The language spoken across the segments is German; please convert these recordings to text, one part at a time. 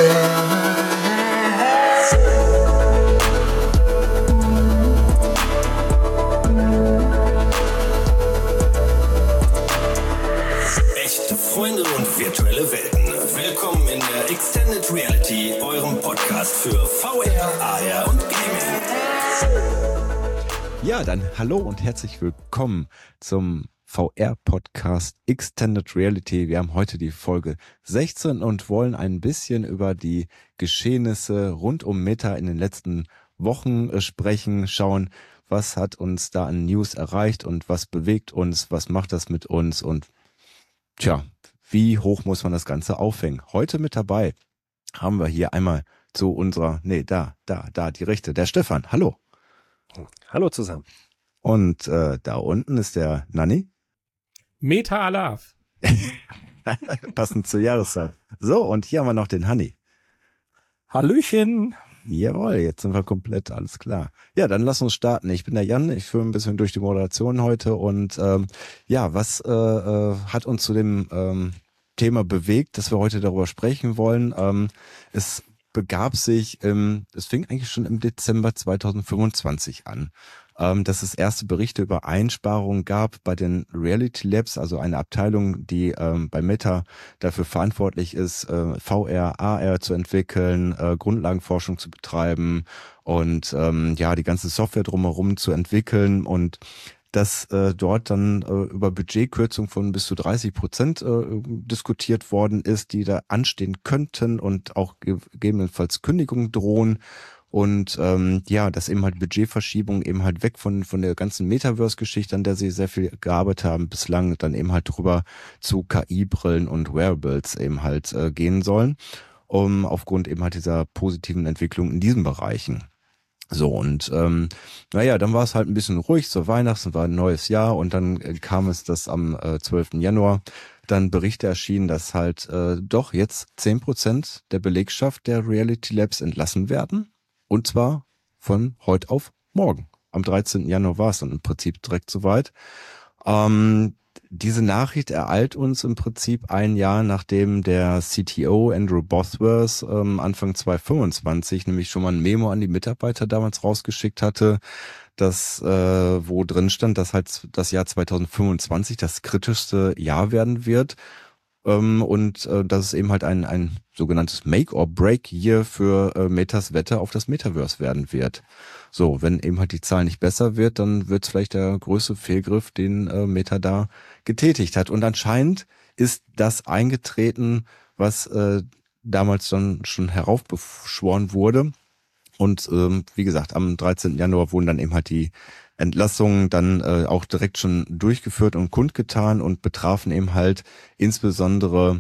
Echte Freunde und virtuelle Welten. Willkommen in der Extended Reality, eurem Podcast für VR, AR und Gaming. Ja, dann hallo und herzlich willkommen zum VR-Podcast Extended Reality. Wir haben heute die Folge 16 und wollen ein bisschen über die Geschehnisse rund um Meta in den letzten Wochen sprechen, schauen, was hat uns da an News erreicht und was bewegt uns, was macht das mit uns und wie hoch muss man das Ganze aufhängen? Heute mit dabei haben wir hier einmal zu unserer, die Rechte, der Stefan. Hallo. Hallo zusammen. Und da unten ist der Nanni. Meta Alaf. Passend zur Jahreszeit. So, und hier haben wir noch den Hanni. Hallöchen. Jawohl, jetzt sind wir komplett, alles klar. Ja, dann lass uns starten. Ich bin der Jan, ich führe ein bisschen durch die Moderation heute und was hat uns zu dem Thema bewegt, dass wir heute darüber sprechen wollen? Es begab sich, es fing eigentlich schon im Dezember 2025 an, dass es erste Berichte über Einsparungen gab bei den Reality Labs, also eine Abteilung, die bei Meta dafür verantwortlich ist, VR, AR zu entwickeln, Grundlagenforschung zu betreiben und die ganze Software drumherum zu entwickeln und dass dort dann über Budgetkürzung von bis zu 30% diskutiert worden ist, die da anstehen könnten und auch gegebenenfalls Kündigungen drohen. Und dass eben halt Budgetverschiebung eben halt weg von der ganzen Metaverse-Geschichte, an der sie sehr viel gearbeitet haben, bislang dann eben halt drüber zu KI-Brillen und Wearables eben halt gehen sollen, aufgrund eben halt dieser positiven Entwicklung in diesen Bereichen. So, und dann war es halt ein bisschen ruhig, zur Weihnachten war ein neues Jahr und dann kam es, dass am 12. Januar dann Berichte erschienen, dass halt doch jetzt 10% der Belegschaft der Reality Labs entlassen werden. Und zwar von heute auf morgen. Am 13. Januar war es dann im Prinzip direkt soweit. Diese Nachricht ereilt uns im Prinzip ein Jahr, nachdem der CTO Andrew Bosworth Anfang 2025 nämlich schon mal ein Memo an die Mitarbeiter damals rausgeschickt hatte, dass wo drin stand, dass halt das Jahr 2025 das kritischste Jahr werden wird. Dass es eben halt ein sogenanntes Make-or-Break-Year für Metas Wette auf das Metaverse werden wird. So, wenn eben halt die Zahl nicht besser wird, dann wird es vielleicht der größte Fehlgriff, den Meta da getätigt hat. Und anscheinend ist das eingetreten, was damals dann schon heraufbeschworen wurde. Und wie gesagt, am 13. Januar wurden dann eben halt die Entlassungen dann auch direkt schon durchgeführt und kundgetan und betrafen eben halt insbesondere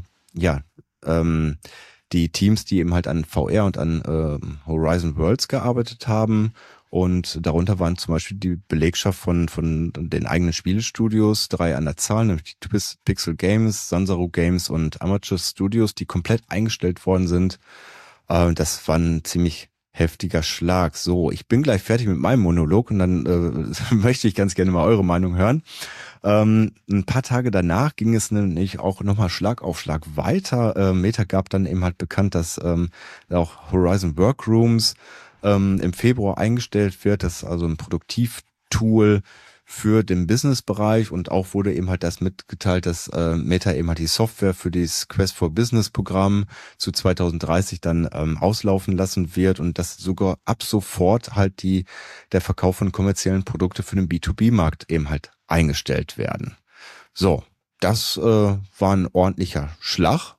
die Teams, die eben halt an VR und an Horizon Worlds gearbeitet haben. Und darunter waren zum Beispiel die Belegschaft von den eigenen Spielestudios, 3 an der Zahl, nämlich die Pixel Games, Sanzaru Games und Amateur Studios, die komplett eingestellt worden sind. Das war ein ziemlich heftiger Schlag. So, ich bin gleich fertig mit meinem Monolog und dann möchte ich ganz gerne mal eure Meinung hören. Ein paar Tage danach ging es nämlich auch nochmal Schlag auf Schlag weiter. Meta gab dann eben halt bekannt, dass auch Horizon Workrooms im Februar eingestellt wird. Das ist also ein Produktivtool für den Business-Bereich und auch wurde eben halt das mitgeteilt, dass Meta eben halt die Software für das Quest for Business-Programm zu 2030 dann auslaufen lassen wird und dass sogar ab sofort halt der Verkauf von kommerziellen Produkten für den B2B-Markt eben halt eingestellt werden. So, das war ein ordentlicher Schlag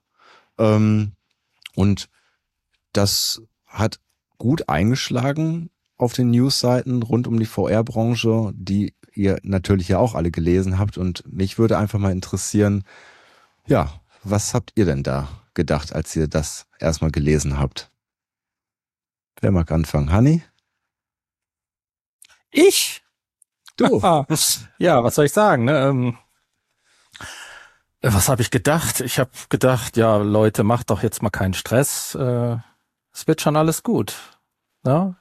und das hat gut eingeschlagen auf den Newsseiten rund um die VR-Branche, die ihr natürlich ja auch alle gelesen habt. Und mich würde einfach mal interessieren, was habt ihr denn da gedacht, als ihr das erstmal gelesen habt? Wer mag anfangen? Hanni? Ich? Du? Ja, was soll ich sagen? Ne? Was habe ich gedacht? Ich habe gedacht, ja, Leute, macht doch jetzt mal keinen Stress. Es wird schon alles gut. Ja?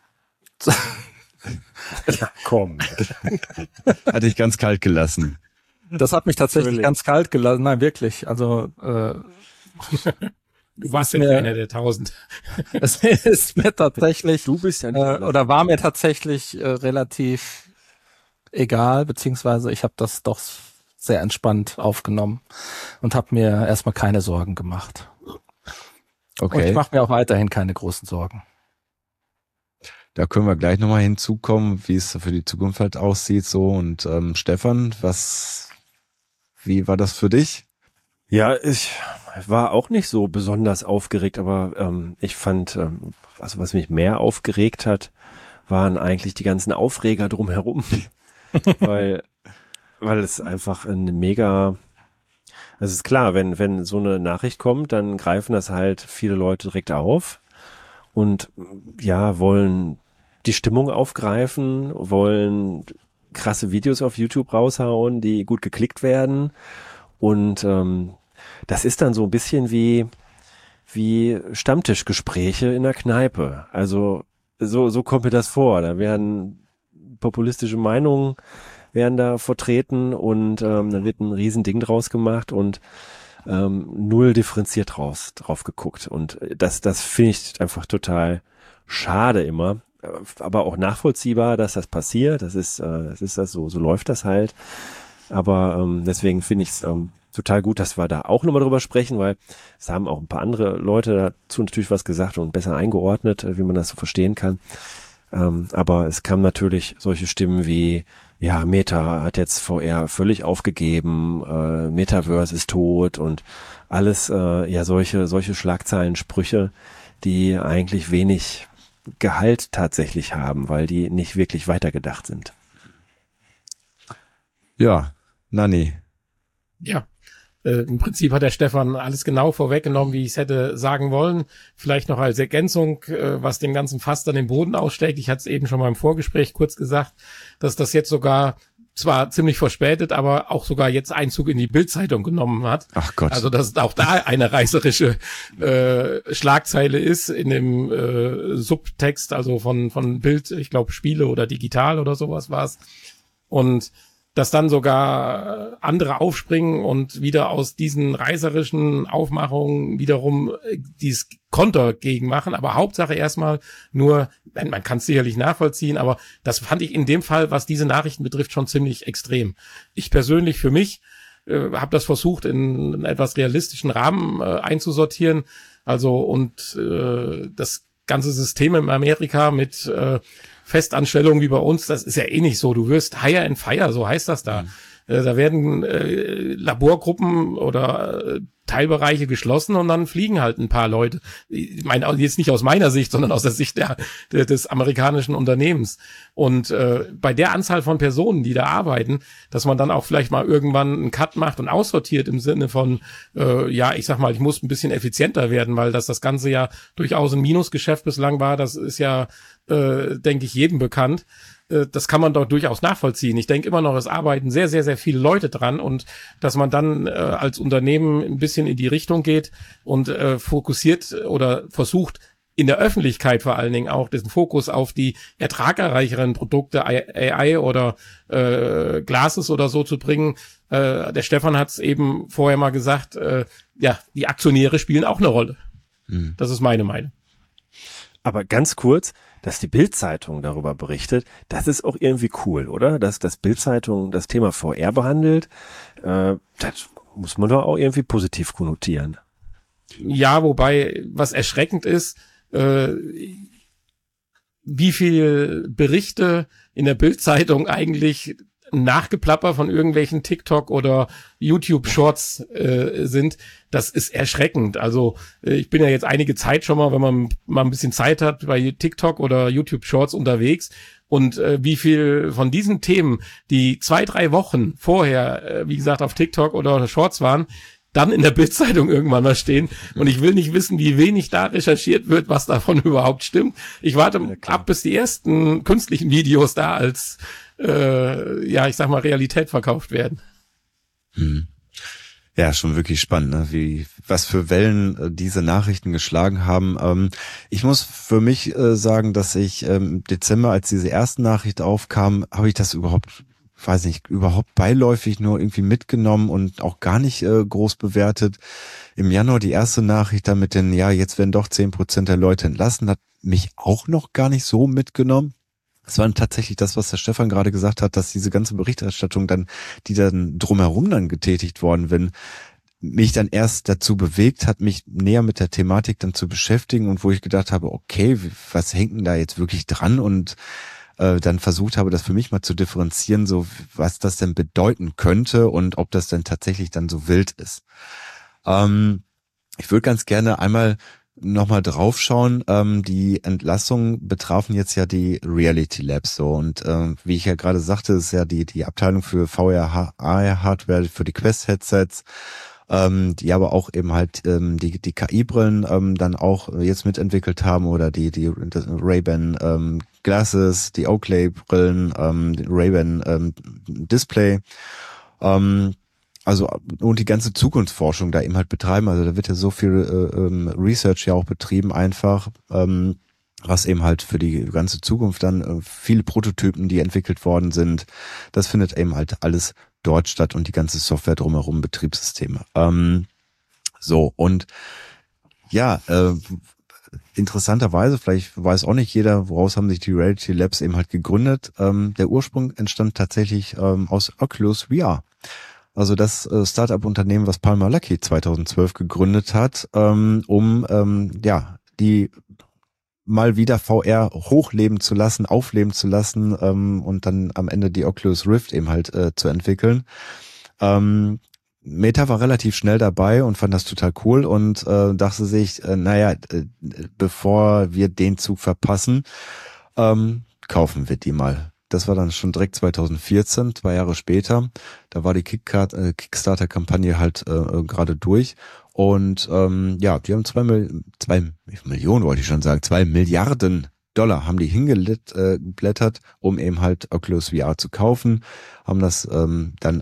Ja, komm. Hat dich ganz kalt gelassen. Das hat mich tatsächlich ganz kalt gelassen. Nein, wirklich. Also Du warst ja einer der 1000. Es ist mir tatsächlich, Du bist ja nicht oder war mir tatsächlich relativ egal, beziehungsweise ich habe das doch sehr entspannt aufgenommen und habe mir erstmal keine Sorgen gemacht. Und ich Okay, mache mir auch weiterhin keine großen Sorgen. da können wir gleich nochmal hinzukommen, wie es für die Zukunft halt aussieht so. Und Stefan, wie war das für dich? Ja, ich war auch nicht so besonders aufgeregt, aber ich fand, also was mich mehr aufgeregt hat, waren eigentlich die ganzen Aufreger drumherum, weil es einfach ein mega, es ist klar, wenn so eine Nachricht kommt, dann greifen das halt viele Leute direkt auf und ja, wollen die Stimmung aufgreifen, wollen krasse Videos auf YouTube raushauen, die gut geklickt werden. Und das ist dann so ein bisschen wie Stammtischgespräche in der Kneipe. Also so kommt mir das vor. Da werden populistische Meinungen werden da vertreten und dann wird ein Riesending draus gemacht und null differenziert drauf geguckt. Und das finde ich einfach total schade immer. Aber auch nachvollziehbar, dass das passiert. Das ist das so läuft das halt. Aber deswegen finde ich es total gut, dass wir da auch nochmal drüber sprechen, weil es haben auch ein paar andere Leute dazu natürlich was gesagt und besser eingeordnet, wie man das so verstehen kann. Aber es kamen natürlich solche Stimmen wie, ja, Meta hat jetzt VR völlig aufgegeben, Metaverse ist tot und alles, ja, solche Schlagzeilensprüche, die eigentlich wenig Gehalt tatsächlich haben, weil die nicht wirklich weitergedacht sind. Ja, Nanni. Ja, im Prinzip hat der Stefan alles genau vorweggenommen, wie ich es hätte sagen wollen. Vielleicht noch als Ergänzung, was den ganzen Fass dann den Boden ausschlägt. Ich hatte es eben schon mal im Vorgespräch kurz gesagt, dass das jetzt sogar zwar ziemlich verspätet, aber auch sogar jetzt Einzug in die Bild-Zeitung genommen hat. Ach Gott. Also dass auch da eine reißerische Schlagzeile ist in dem Subtext, also von Bild, ich glaube Spiele oder digital oder sowas war es. Und dass dann sogar andere aufspringen und wieder aus diesen reißerischen Aufmachungen wiederum dieses Konter gegen machen. Aber Hauptsache erstmal nur, man kann es sicherlich nachvollziehen, aber das fand ich in dem Fall, was diese Nachrichten betrifft, schon ziemlich extrem. Ich persönlich für mich habe das versucht, in einen etwas realistischen Rahmen einzusortieren. Also und das ganze System in Amerika mit Festanstellungen wie bei uns, das ist ja eh nicht so. Du wirst hire and fire, so heißt das da. Da werden Laborgruppen oder Teilbereiche geschlossen und dann fliegen halt ein paar Leute. Ich meine, jetzt nicht aus meiner Sicht, sondern aus der Sicht des amerikanischen Unternehmens. Und bei der Anzahl von Personen, die da arbeiten, dass man dann auch vielleicht mal irgendwann einen Cut macht und aussortiert im Sinne von, ja, ich sag mal, ich muss ein bisschen effizienter werden, weil das Ganze ja durchaus ein Minusgeschäft bislang war. Das ist ja, denke ich, jedem bekannt. Das kann man doch durchaus nachvollziehen. Ich denke immer noch, es arbeiten sehr, sehr, sehr viele Leute dran und dass man dann als Unternehmen ein bisschen in die Richtung geht und fokussiert oder versucht, in der Öffentlichkeit vor allen Dingen auch diesen Fokus auf die ertragreicheren Produkte, AI oder Glasses oder so zu bringen. Der Stefan hat es eben vorher mal gesagt, ja, die Aktionäre spielen auch eine Rolle. Das ist meine Meinung. Aber ganz kurz, dass die Bild-Zeitung darüber berichtet, das ist auch irgendwie cool, oder? Dass das Bild-Zeitung das Thema VR behandelt, das muss man doch auch irgendwie positiv konnotieren. Ja, wobei, was erschreckend ist, wie viel Berichte in der Bild-Zeitung eigentlich Nachgeplapper von irgendwelchen TikTok oder YouTube-Shorts sind, das ist erschreckend. Also ich bin ja jetzt einige Zeit schon mal, wenn man mal ein bisschen Zeit hat, bei TikTok oder YouTube-Shorts unterwegs und wie viel von diesen Themen, die 2-3 Wochen vorher, wie gesagt, auf TikTok oder Shorts waren, dann in der Bild-Zeitung irgendwann mal stehen. Und ich will nicht wissen, wie wenig da recherchiert wird, was davon überhaupt stimmt. Ich warte ab, bis die ersten künstlichen Videos da als ja, ich sag mal, Realität verkauft werden. Ja, schon wirklich spannend, ne? Was für Wellen diese Nachrichten geschlagen haben. Ich muss für mich sagen, dass ich im Dezember, als diese erste Nachricht aufkam, habe ich das überhaupt weiß nicht, überhaupt beiläufig nur irgendwie mitgenommen und auch gar nicht groß bewertet. Im Januar die erste Nachricht dann mit den, ja, jetzt werden doch 10% der Leute entlassen, hat mich auch noch gar nicht so mitgenommen. Es war tatsächlich das, was der Stefan gerade gesagt hat, dass diese ganze Berichterstattung dann, die dann drumherum dann getätigt worden bin, mich dann erst dazu bewegt hat, mich näher mit der Thematik dann zu beschäftigen und wo ich gedacht habe, okay, was hängt denn da jetzt wirklich dran und dann versucht habe, das für mich mal zu differenzieren, so was das denn bedeuten könnte und ob das denn tatsächlich dann so wild ist. Ich würde ganz gerne einmal nochmal draufschauen. Die Entlassungen betrafen jetzt ja die Reality Labs so und wie ich ja gerade sagte, ist ja die Abteilung für VR, AR-Hardware für die Quest-Headsets, die aber auch eben halt die KI-Brillen dann auch jetzt mitentwickelt haben oder die Ray-Ban Glasses, die Oakley-Brillen, die Ray-Ban Display, also und die ganze Zukunftsforschung da eben halt betreiben. Also da wird ja so viel Research ja auch betrieben einfach, was eben halt für die ganze Zukunft dann viele Prototypen, die entwickelt worden sind, das findet eben halt alles dort statt und die ganze Software drumherum, Betriebssysteme. So und ja, interessanterweise, vielleicht weiß auch nicht jeder, woraus haben sich die Reality Labs eben halt gegründet. Der Ursprung entstand tatsächlich aus Oculus VR. Also das Startup-Unternehmen, was Palmer Luckey 2012 gegründet hat, die mal wieder VR hochleben zu lassen, aufleben zu lassen und dann am Ende die Oculus Rift eben halt zu entwickeln. Meta war relativ schnell dabei und fand das total cool und dachte sich, bevor wir den Zug verpassen, kaufen wir die mal. Das war dann schon direkt 2014, 2 Jahre später. Da war die Kickstarter-Kampagne halt gerade durch. Und die haben 2 Millionen, wollte ich schon sagen, 2 Milliarden Dollar haben die hingeblättert, um eben halt Oculus VR zu kaufen, haben das dann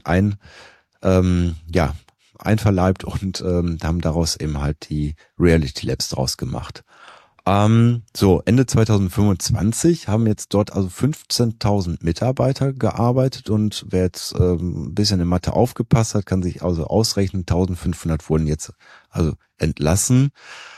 einverleibt und haben daraus eben halt die Reality Labs draus gemacht. Ende 2025 haben jetzt dort also 15.000 Mitarbeiter gearbeitet und wer jetzt ein bisschen in Mathe aufgepasst hat, kann sich also ausrechnen, 1.500 wurden jetzt also entlassen.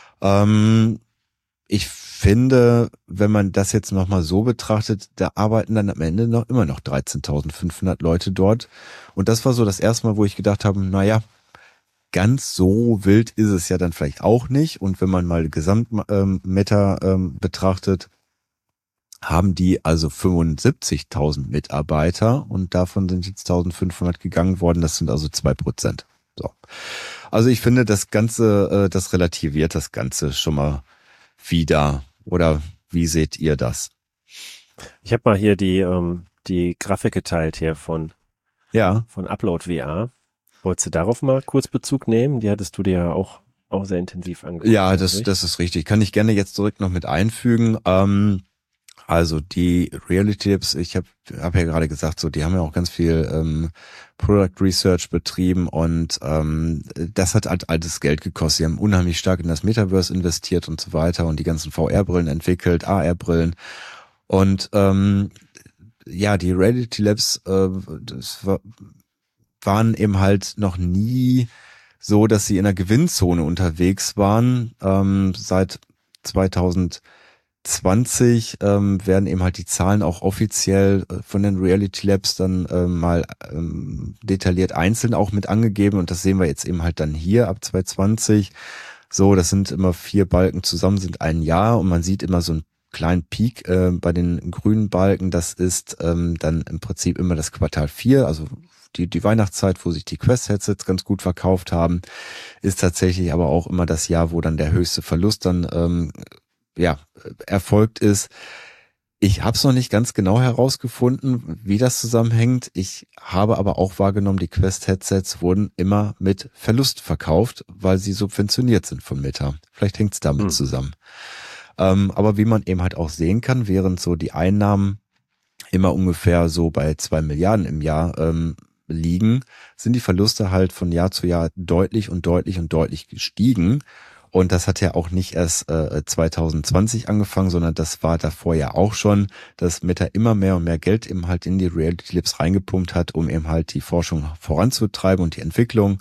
Ich finde, wenn man das jetzt nochmal so betrachtet, da arbeiten dann am Ende immer noch 13.500 Leute dort. Und das war so das erste Mal, wo ich gedacht habe, naja, ganz so wild ist es ja dann vielleicht auch nicht. Und wenn man mal Gesamtmeta betrachtet, haben die also 75.000 Mitarbeiter und davon sind jetzt 1.500 gegangen worden. Das sind also 2%. So. Also ich finde, das Ganze, das relativiert das Ganze schon mal wieder. Oder wie seht ihr das? Ich habe mal hier die Grafik geteilt hier von Upload VR. Wolltest du darauf mal kurz Bezug nehmen? Die hattest du dir ja auch sehr intensiv angeguckt. Ja, das ist richtig. Kann ich gerne jetzt direkt noch mit einfügen. Also die Reality Labs, ich hab ja gerade gesagt, so die haben ja auch ganz viel Product Research betrieben und das hat halt altes Geld gekostet. Sie haben unheimlich stark in das Metaverse investiert und so weiter und die ganzen VR-Brillen entwickelt, AR-Brillen und die Reality Labs, waren eben halt noch nie so, dass sie in der Gewinnzone unterwegs waren. Seit 2020 werden eben halt die Zahlen auch offiziell von den Reality Labs dann mal detailliert einzeln auch mit angegeben und das sehen wir jetzt eben halt dann hier ab 2020. So, das sind immer 4 Balken zusammen, sind ein Jahr und man sieht immer so einen kleinen Peak bei den grünen Balken. Das ist dann im Prinzip immer das Quartal 4, also die Weihnachtszeit, wo sich die Quest-Headsets ganz gut verkauft haben, ist tatsächlich aber auch immer das Jahr, wo dann der höchste Verlust dann erfolgt ist. Ich habe es noch nicht ganz genau herausgefunden, wie das zusammenhängt. Ich habe aber auch wahrgenommen, die Quest-Headsets wurden immer mit Verlust verkauft, weil sie subventioniert sind von Meta. Vielleicht hängt es damit zusammen. Aber wie man eben halt auch sehen kann, während so die Einnahmen immer ungefähr so bei 2 Milliarden im Jahr liegen, sind die Verluste halt von Jahr zu Jahr deutlich gestiegen. Und das hat ja auch nicht erst 2020 angefangen, sondern das war davor ja auch schon, dass Meta immer mehr und mehr Geld eben halt in die Reality Labs reingepumpt hat, um eben halt die Forschung voranzutreiben und die Entwicklung.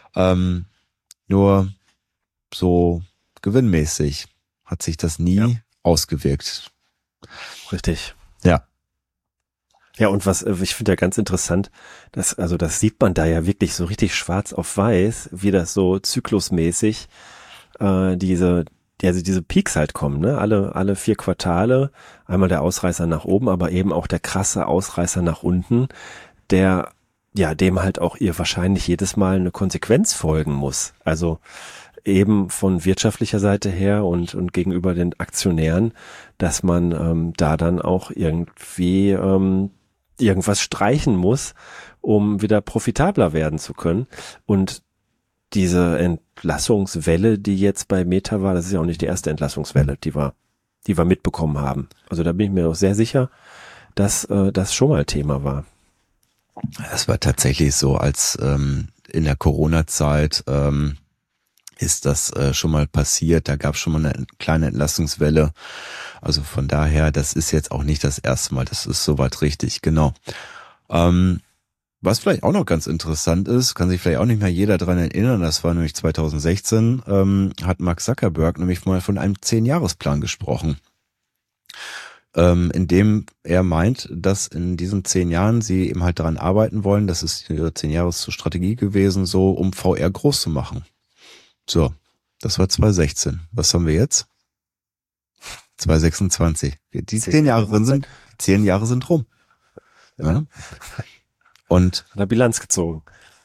Nur so gewinnmäßig hat sich das nie ausgewirkt. Richtig. Ja. Ja, und was ich finde ja ganz interessant, das sieht man da ja wirklich so richtig schwarz auf weiß, wie das so zyklusmäßig diese Peaks halt kommen, ne? Alle 4 Quartale, einmal der Ausreißer nach oben, aber eben auch der krasse Ausreißer nach unten, der ja dem halt auch ihr wahrscheinlich jedes Mal eine Konsequenz folgen muss. Also eben von wirtschaftlicher Seite her und gegenüber den Aktionären, dass man da dann auch irgendwie irgendwas streichen muss, um wieder profitabler werden zu können. Und diese Entlassungswelle, die jetzt bei Meta war, das ist ja auch nicht die erste Entlassungswelle, die wir mitbekommen haben. Also da bin ich mir auch sehr sicher, dass das schon mal Thema war. Es war tatsächlich so, als in der Corona-Zeit ist das schon mal passiert. Da gab es schon mal eine kleine Entlassungswelle. Also von daher, das ist jetzt auch nicht das erste Mal. Das ist soweit richtig, genau. Was vielleicht auch noch ganz interessant ist, kann sich vielleicht auch nicht mehr jeder dran erinnern, das war nämlich 2016, hat Mark Zuckerberg nämlich mal von einem 10-Jahresplan gesprochen, in dem er meint, dass in diesen 10 Jahren sie eben halt daran arbeiten wollen, das ist ihre 10-Jahres-Strategie gewesen, so um VR groß zu machen. So, das war 2016. Was haben wir jetzt? 2026. Die 10 Jahre sind rum. Ja. Und hat er Bilanz gezogen.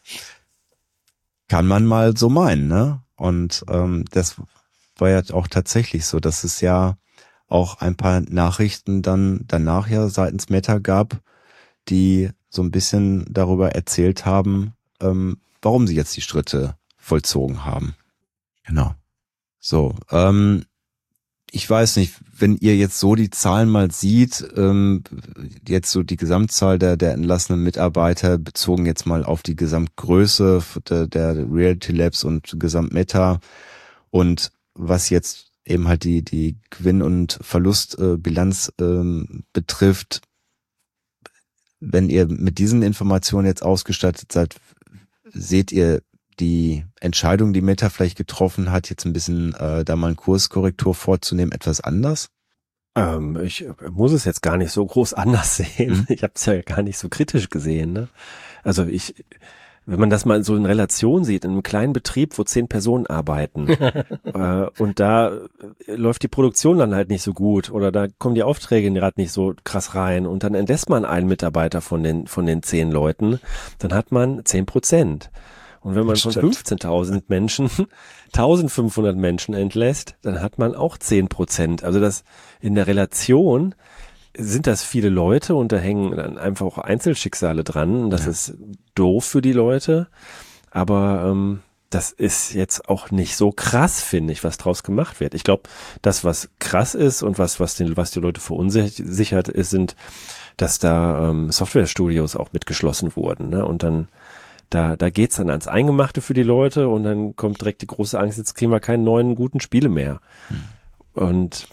Kann man mal so meinen, ne? Und das war ja auch tatsächlich so, dass es ja auch ein paar Nachrichten dann danach ja seitens Meta gab, die so ein bisschen darüber erzählt haben, warum sie jetzt die Schritte vollzogen haben. Genau. So, ich weiß nicht, wenn ihr jetzt so die Zahlen mal sieht, jetzt so die Gesamtzahl der entlassenen Mitarbeiter bezogen jetzt mal auf die Gesamtgröße der Reality Labs und Gesamtmeta und was jetzt eben halt die Gewinn- und Verlustbilanz betrifft, wenn ihr mit diesen Informationen jetzt ausgestattet seid, seht ihr die Entscheidung, die Meta vielleicht getroffen hat, jetzt ein bisschen da mal eine Kurskorrektur vorzunehmen, etwas anders? Ich muss es jetzt gar nicht so groß anders sehen. Ich habe es ja gar nicht so kritisch gesehen. Ne? Also wenn man das mal so in Relation sieht, in einem kleinen Betrieb, wo 10 Personen arbeiten und da läuft die Produktion dann halt nicht so gut oder da kommen die Aufträge gerade nicht so krass rein und dann entlässt man einen Mitarbeiter von den 10 Leuten, dann hat man 10%. Und wenn man von 15.000 Menschen 1.500 Menschen entlässt, dann hat man auch 10%. Also das in der Relation sind das viele Leute und da hängen dann einfach auch Einzelschicksale dran. Das ist doof für die Leute, aber das ist jetzt auch nicht so krass, finde ich, was draus gemacht wird. Ich glaube, das, was krass ist und was die Leute verunsichert ist, sind, dass da Softwarestudios auch mitgeschlossen wurden, ne? Und dann da geht's dann ans Eingemachte für die Leute und dann kommt direkt die große Angst, jetzt kriegen wir keine neuen guten Spiele mehr. Und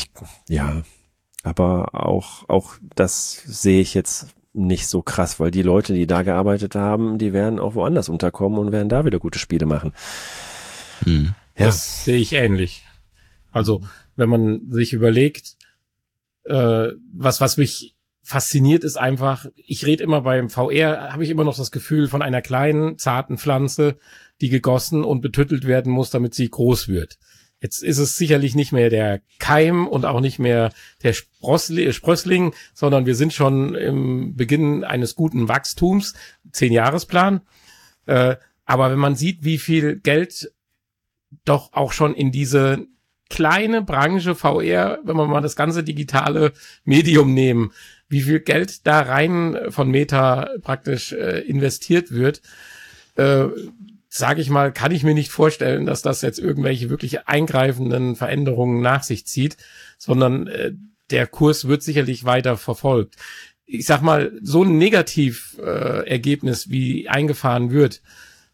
aber auch das sehe ich jetzt nicht so krass, weil die Leute, die da gearbeitet haben, die werden auch woanders unterkommen und werden da wieder gute Spiele machen. Ja. Das sehe ich ähnlich. Also, wenn man sich überlegt, was mich fasziniert, ist einfach, ich rede immer beim VR, habe ich immer noch das Gefühl von einer kleinen, zarten Pflanze, die gegossen und betüttelt werden muss, damit sie groß wird. Jetzt ist es sicherlich nicht mehr der Keim und auch nicht mehr der Sprössling, sondern wir sind schon im Beginn eines guten Wachstums, 10-Jahresplan. Aber wenn man sieht, wie viel Geld doch auch schon in diese kleine Branche VR, wenn wir mal das ganze digitale Medium nehmen, wie viel Geld da rein von Meta praktisch investiert wird, sage ich mal, kann ich mir nicht vorstellen, dass das jetzt irgendwelche wirklich eingreifenden Veränderungen nach sich zieht, sondern der Kurs wird sicherlich weiter verfolgt. Ich sag mal, so ein Negativergebnis wie eingefahren wird,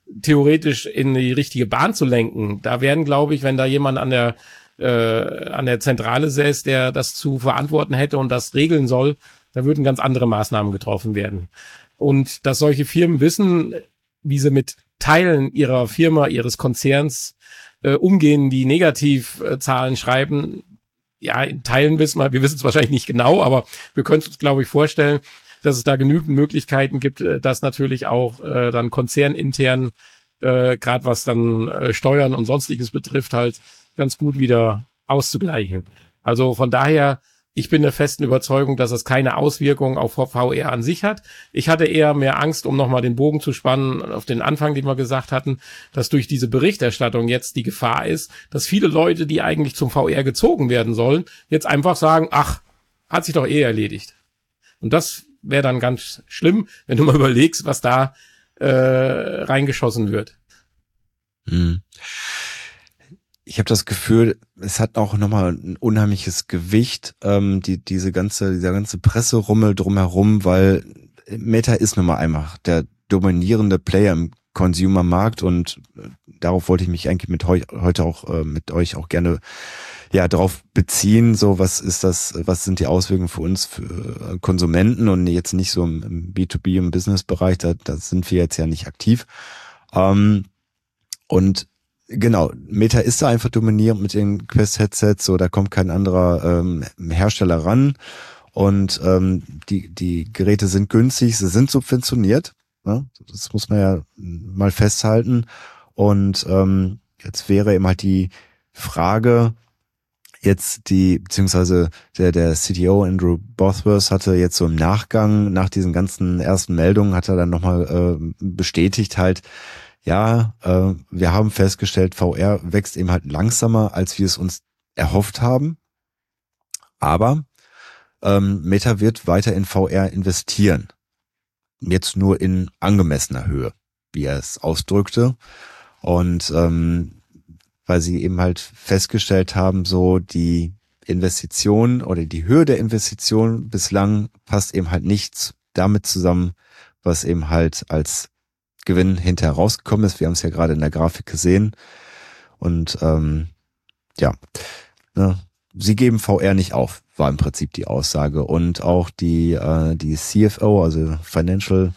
theoretisch in die richtige Bahn zu lenken. Da werden, glaube ich, wenn da jemand an der Zentrale säß, der das zu verantworten hätte und das regeln soll, da würden ganz andere Maßnahmen getroffen werden. Und dass solche Firmen wissen, wie sie mit Teilen ihrer Firma, ihres Konzerns umgehen, die Negativzahlen schreiben, ja, in Teilen wissen wir es wahrscheinlich nicht genau, aber wir können uns, glaube ich, vorstellen, dass es da genügend Möglichkeiten gibt, das natürlich auch dann konzernintern, gerade was dann Steuern und Sonstiges betrifft, halt ganz gut wieder auszugleichen. Also von daher, ich bin der festen Überzeugung, dass es keine Auswirkungen auf VR an sich hat. Ich hatte eher mehr Angst, um nochmal den Bogen zu spannen auf den Anfang, den wir gesagt hatten, dass durch diese Berichterstattung jetzt die Gefahr ist, dass viele Leute, die eigentlich zum VR gezogen werden sollen, jetzt einfach sagen, ach, hat sich doch erledigt. Und das wäre dann ganz schlimm, wenn du mal überlegst, was da reingeschossen wird. Ich habe das Gefühl, es hat auch nochmal ein unheimliches Gewicht, dieser ganze Presserummel drumherum, weil Meta ist nun mal einfach der dominierende Player im Consumer-Markt und darauf wollte ich mich eigentlich heute auch mit euch auch gerne drauf beziehen, so was sind die Auswirkungen für uns, für Konsumenten und jetzt nicht so im B2B, im Business-Bereich, da sind wir jetzt ja nicht aktiv. Und genau, Meta ist da einfach dominierend mit den Quest-Headsets, so da kommt kein anderer Hersteller ran und die Geräte sind günstig, sie sind subventioniert, ne? Das muss man ja mal festhalten und jetzt wäre eben halt die Frage, beziehungsweise der CTO Andrew Bosworth hatte jetzt so im Nachgang, nach diesen ganzen ersten Meldungen, hat er dann nochmal bestätigt halt, ja, wir haben festgestellt, VR wächst eben halt langsamer, als wir es uns erhofft haben. Aber Meta wird weiter in VR investieren. Jetzt nur in angemessener Höhe, wie er es ausdrückte. Und weil sie eben halt festgestellt haben, so die Investition oder die Höhe der Investition bislang passt eben halt nicht damit zusammen, was eben halt als Gewinn hinterher rausgekommen ist. Wir haben es ja gerade in der Grafik gesehen. Und sie geben VR nicht auf, war im Prinzip die Aussage. Und auch die CFO, also Financial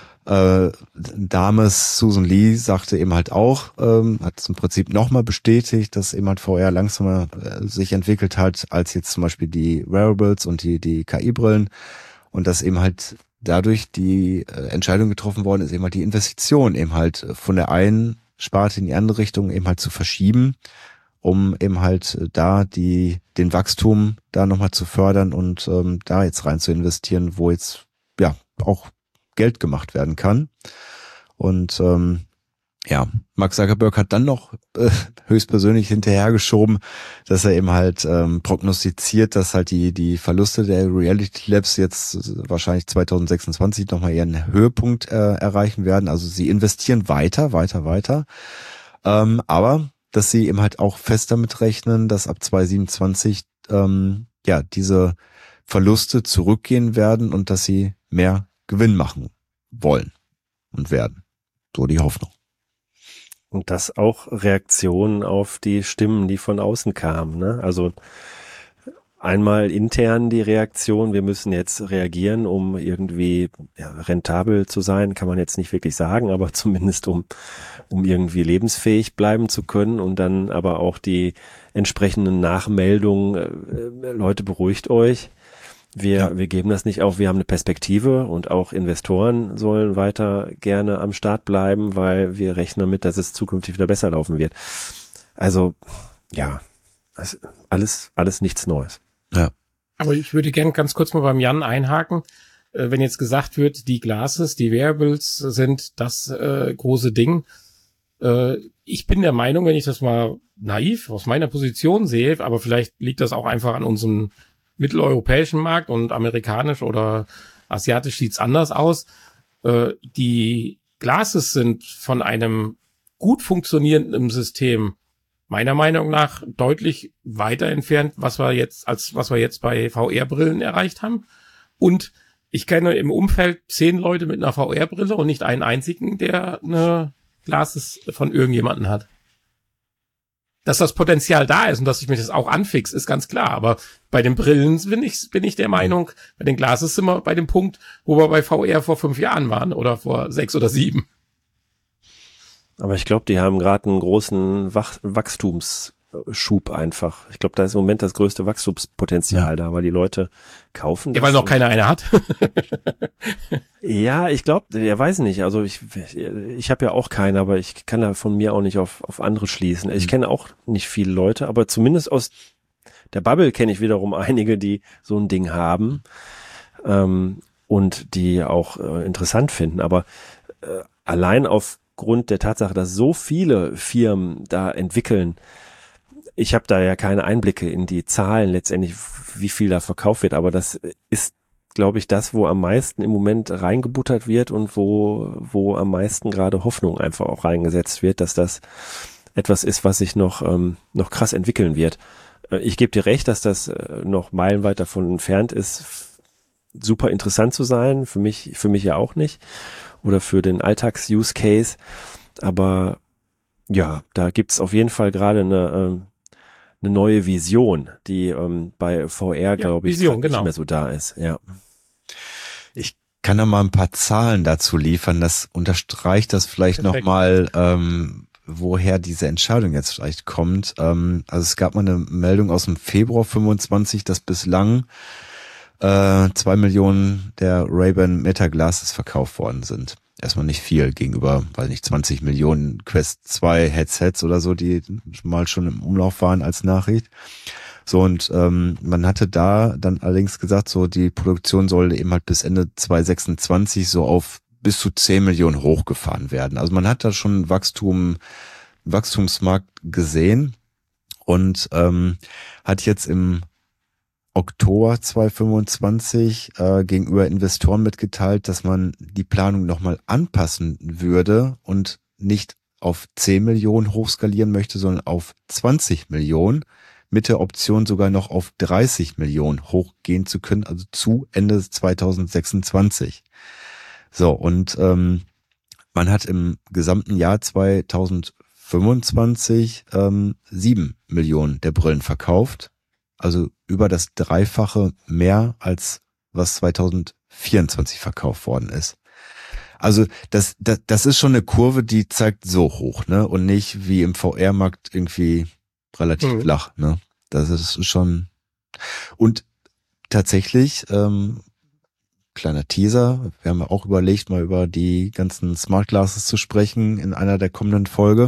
Dame Susan Lee, sagte eben halt auch, hat es im Prinzip nochmal bestätigt, dass eben halt VR langsamer sich entwickelt hat, als jetzt zum Beispiel die Wearables und die KI-Brillen. Und dass eben halt dadurch die Entscheidung getroffen worden ist, eben halt die Investition eben halt von der einen Sparte in die andere Richtung eben halt zu verschieben, um eben halt da den Wachstum da nochmal zu fördern und da jetzt rein zu investieren, wo jetzt auch Geld gemacht werden kann. Und Mark Zuckerberg hat dann noch höchstpersönlich hinterhergeschoben, dass er eben halt prognostiziert, dass halt die Verluste der Reality Labs jetzt wahrscheinlich 2026 nochmal ihren Höhepunkt erreichen werden. Also sie investieren weiter. Aber dass sie eben halt auch fest damit rechnen, dass ab 2027 diese Verluste zurückgehen werden und dass sie mehr Gewinn machen wollen und werden. So die Hoffnung. Und das auch Reaktionen auf die Stimmen, die von außen kamen, ne? Also einmal intern die Reaktion, wir müssen jetzt reagieren, um irgendwie rentabel zu sein, kann man jetzt nicht wirklich sagen, aber zumindest um irgendwie lebensfähig bleiben zu können und dann aber auch die entsprechenden Nachmeldungen, Leute, beruhigt euch. Wir geben das nicht auf, wir haben eine Perspektive und auch Investoren sollen weiter gerne am Start bleiben, weil wir rechnen damit, dass es zukünftig wieder besser laufen wird. Also, alles nichts Neues. Ja. Aber ich würde gerne ganz kurz mal beim Jan einhaken. Wenn jetzt gesagt wird, die Glasses, die Wearables sind das große Ding. Ich bin der Meinung, wenn ich das mal naiv aus meiner Position sehe, aber vielleicht liegt das auch einfach an unserem mitteleuropäischen Markt und amerikanisch oder asiatisch sieht's anders aus. Die Glasses sind von einem gut funktionierenden System meiner Meinung nach deutlich weiter entfernt, was wir jetzt bei VR-Brillen erreicht haben. Und ich kenne im Umfeld 10 Leute mit einer VR-Brille und nicht einen einzigen, der eine Glases von irgendjemanden hat. Dass das Potenzial da ist und dass ich mich das auch anfixt, ist ganz klar. Aber bei den Brillen bin ich der Meinung, bei den Glases sind wir bei dem Punkt, wo wir bei VR vor 5 Jahren waren oder vor 6 oder 7. Aber ich glaube, die haben gerade einen großen Wachstumsschub einfach. Ich glaube, da ist im Moment das größte Wachstumspotenzial da, weil die Leute kaufen. Ja, weil noch keiner eine hat. Ja, ich glaube, ja, weiß nicht. Also ich habe ja auch keine, aber ich kann da von mir auch nicht auf andere schließen. Ich kenne auch nicht viele Leute, aber zumindest aus der Bubble kenne ich wiederum einige, die so ein Ding haben und die auch interessant finden. Aber allein aufgrund der Tatsache, dass so viele Firmen da entwickeln, ich habe da ja keine Einblicke in die Zahlen letztendlich, wie viel da verkauft wird, aber das ist, glaube ich, das, wo am meisten im Moment reingebuttert wird und wo am meisten gerade Hoffnung einfach auch reingesetzt wird, dass das etwas ist, was sich noch krass entwickeln wird. Ich gebe dir recht, dass das noch meilenweit davon entfernt ist, super interessant zu sein. Für mich ja auch nicht. Oder für den Alltags-Use-Case. Aber ja, da gibt's auf jeden Fall gerade eine neue Vision, die bei VR, glaube ich, Vision, nicht mehr so da ist. Ja. Ich kann da mal ein paar Zahlen dazu liefern. Das unterstreicht das vielleicht nochmal, woher diese Entscheidung jetzt vielleicht kommt. Also es gab mal eine Meldung aus dem Februar 25, dass bislang 2 Millionen der Ray-Ban Meta Glasses verkauft worden sind. Erstmal nicht viel gegenüber, weiß nicht, 20 Millionen Quest 2 Headsets oder so, die mal schon im Umlauf waren als Nachricht. So, und man hatte da dann allerdings gesagt, so die Produktion sollte eben halt bis Ende 2026 so auf bis zu 10 Millionen hochgefahren werden. Also man hat da schon Wachstumsmarkt gesehen und hat jetzt im Oktober 2025 gegenüber Investoren mitgeteilt, dass man die Planung nochmal anpassen würde und nicht auf 10 Millionen hochskalieren möchte, sondern auf 20 Millionen, mit der Option sogar noch auf 30 Millionen hochgehen zu können, also zu Ende 2026. So, und man hat im gesamten Jahr 2025 7 Millionen der Brillen verkauft. Also über das Dreifache mehr, als was 2024 verkauft worden ist. Also das ist schon eine Kurve, die zeigt so hoch, ne? Und nicht wie im VR-Markt irgendwie relativ flach, ne? Das ist schon. Und tatsächlich, kleiner Teaser, wir haben ja auch überlegt, mal über die ganzen Smart Glasses zu sprechen in einer der kommenden Folge.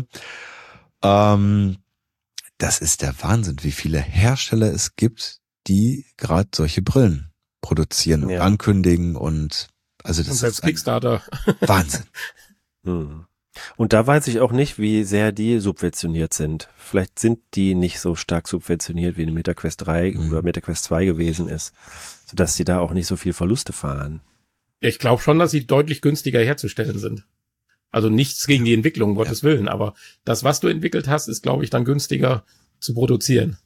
Das ist der Wahnsinn, wie viele Hersteller es gibt, die gerade solche Brillen produzieren und ankündigen und also das ist Kickstarter. Wahnsinn. Und da weiß ich auch nicht, wie sehr die subventioniert sind. Vielleicht sind die nicht so stark subventioniert, wie eine MetaQuest 3 oder MetaQuest 2 gewesen ist, sodass sie da auch nicht so viel Verluste fahren. Ich glaube schon, dass sie deutlich günstiger herzustellen sind. Also nichts gegen die Entwicklung, um Gottes Willen, aber das, was du entwickelt hast, ist, glaube ich, dann günstiger zu produzieren.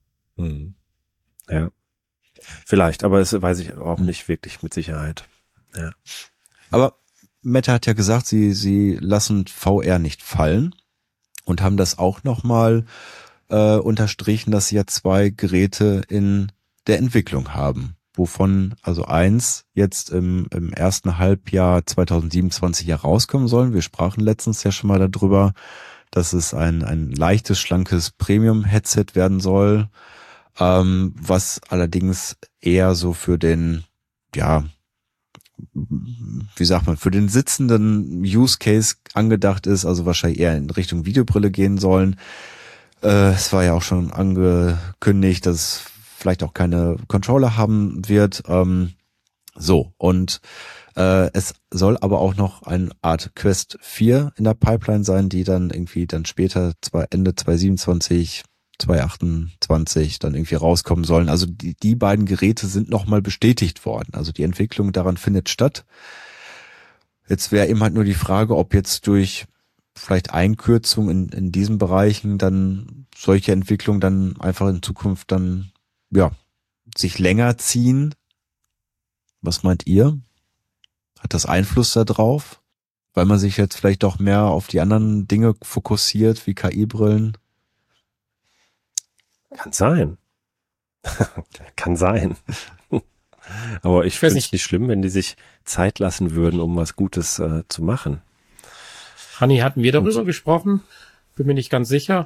Ja. Vielleicht, aber das weiß ich auch nicht wirklich mit Sicherheit. Ja. Aber Meta hat ja gesagt, sie lassen VR nicht fallen und haben das auch nochmal unterstrichen, dass sie ja 2 Geräte in der Entwicklung haben, wovon also eins jetzt im ersten Halbjahr 2027 herauskommen sollen. Wir sprachen letztens ja schon mal darüber, dass es ein leichtes, schlankes Premium-Headset werden soll, was allerdings eher so für den, ja, wie sagt man, für den sitzenden Use Case angedacht ist, also wahrscheinlich eher in Richtung Videobrille gehen sollen. Es war ja auch schon angekündigt, dass es vielleicht auch keine Controller haben wird. So, und es soll aber auch noch eine Art Quest 4 in der Pipeline sein, die dann irgendwie dann später, Ende 2027, 2028 dann irgendwie rauskommen sollen. Also die beiden Geräte sind nochmal bestätigt worden. Also die Entwicklung daran findet statt. Jetzt wäre eben halt nur die Frage, ob jetzt durch vielleicht Einkürzung in diesen Bereichen dann solche Entwicklungen dann einfach in Zukunft dann, ja, sich länger ziehen. Was meint ihr? Hat das Einfluss da drauf? Weil man sich jetzt vielleicht doch mehr auf die anderen Dinge fokussiert, wie KI-Brillen? Kann sein. Kann sein. Aber ich finde es nicht schlimm, wenn die sich Zeit lassen würden, um was Gutes zu machen. Hanni, hatten wir darüber gesprochen? Bin mir nicht ganz sicher.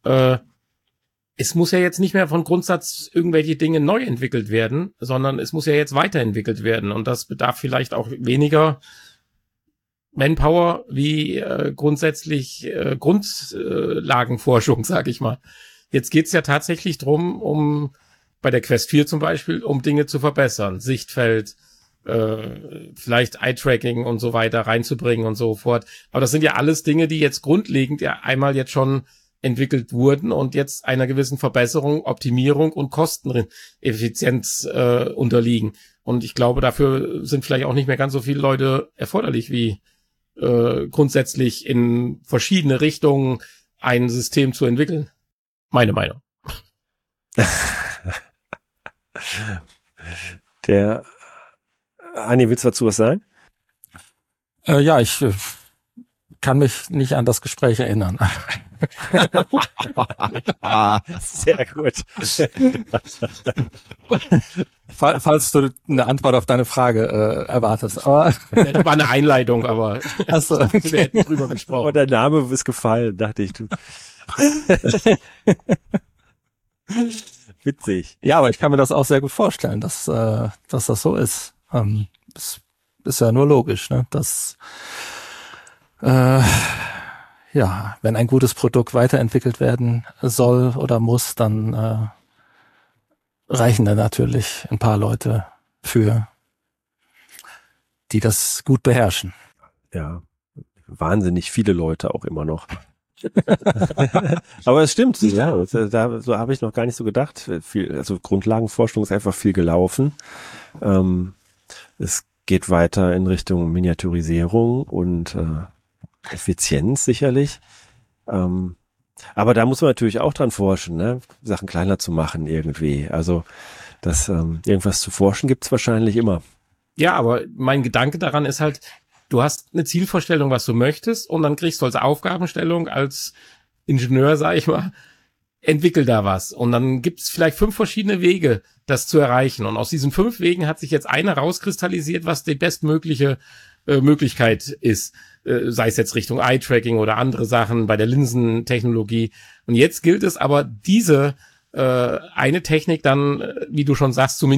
Es muss ja jetzt nicht mehr von Grundsatz irgendwelche Dinge neu entwickelt werden, sondern es muss ja jetzt weiterentwickelt werden. Und das bedarf vielleicht auch weniger Manpower wie grundsätzlich Grundlagenforschung, sag ich mal. Jetzt geht's ja tatsächlich drum, um bei der Quest 4 zum Beispiel, um Dinge zu verbessern. Sichtfeld, vielleicht Eye-Tracking und so weiter reinzubringen und so fort. Aber das sind ja alles Dinge, die jetzt grundlegend ja einmal jetzt schon entwickelt wurden und jetzt einer gewissen Verbesserung, Optimierung und Kosteneffizienz unterliegen. Und ich glaube, dafür sind vielleicht auch nicht mehr ganz so viele Leute erforderlich, wie grundsätzlich in verschiedene Richtungen ein System zu entwickeln. Meine Meinung. Anni, willst du dazu was sagen? Ja, ich kann mich nicht an das Gespräch erinnern. Sehr gut. Falls du eine Antwort auf deine Frage erwartest. Aber Das war eine Einleitung, aber also, wir hätten drüber gesprochen. Oh, der Name ist gefallen, dachte ich. Witzig. ja, aber ich kann mir das auch sehr gut vorstellen, dass das so ist. Es ist ja nur logisch, ne? Dass ja, wenn ein gutes Produkt weiterentwickelt werden soll oder muss, dann reichen da natürlich ein paar Leute für, die das gut beherrschen. Ja, wahnsinnig viele Leute auch immer noch. Aber es stimmt, ja, so habe ich noch gar nicht so gedacht. Also Grundlagenforschung ist einfach viel gelaufen. Es geht weiter in Richtung Miniaturisierung und Effizienz sicherlich. Aber da muss man natürlich auch dran forschen, ne? Sachen kleiner zu machen irgendwie. Also das irgendwas zu forschen gibt's wahrscheinlich immer. Ja, aber mein Gedanke daran ist halt, du hast eine Zielvorstellung, was du möchtest, und dann kriegst du als Aufgabenstellung, als Ingenieur, sag ich mal, entwickel da was. Und dann gibt's vielleicht 5 verschiedene Wege, das zu erreichen. Und aus diesen 5 Wegen hat sich jetzt einer rauskristallisiert, was die bestmögliche Möglichkeit ist. Sei es jetzt Richtung Eye-Tracking oder andere Sachen bei der Linsentechnologie. Und jetzt gilt es aber, diese eine Technik dann, wie du schon sagst, zu